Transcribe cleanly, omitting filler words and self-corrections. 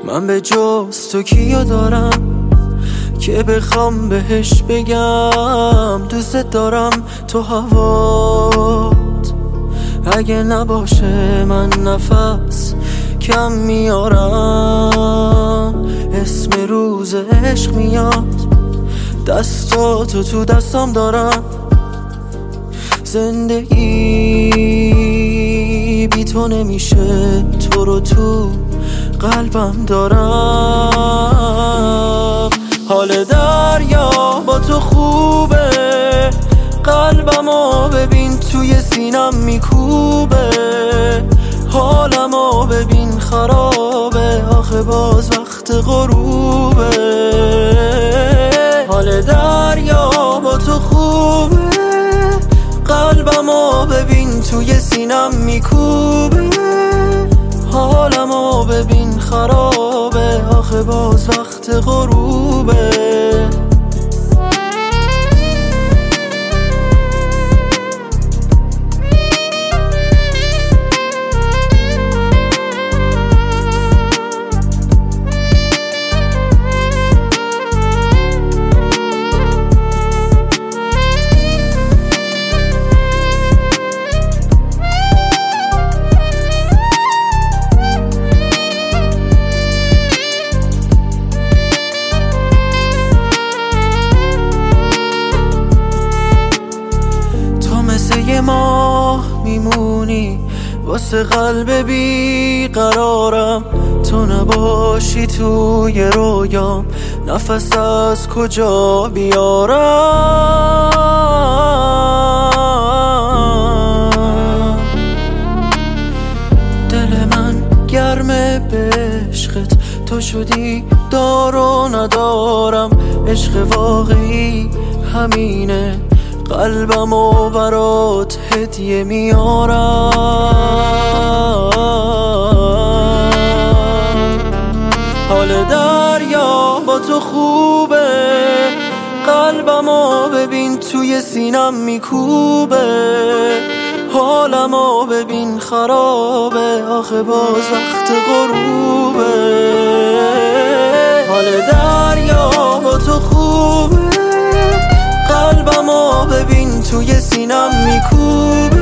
من به جز تو کیو دارم که بخوام بهش بگم دوست دارم تو هوات. اگه نباشه من نفس کم میارم، اسم روز عشق میاد، دستاتو تو دستام دارم. زندگی بی تو نمیشه، تو رو تو قلبم دارم. حال دریا با تو خوبه، قلبمو ببین توی سینم میکوبه. حالمو ببین خرابه، آخه باز وقت غروبه. حال دریا با تو خوبه، قلبمو ببین توی سینم میکوبه. حالمو ببین خرابه، آخه باز وقت غروبه. ماه میمونی واسه قلب بیقرارم، تو نباشی توی رویام نفس از کجا بیارم. دل من گرمه به عشقت، تو شدی دار و ندارم. عشق واقعی همینه، قلبمو برات هدیه میارم. حال دریا با تو خوبه، قلبمو ببین توی سینم میکوبه. حالمو ببین خرابه، آخه باز وقت غروبه. حال دریا با تو خوبه، قلبمو ببین توی سینم میکوبه.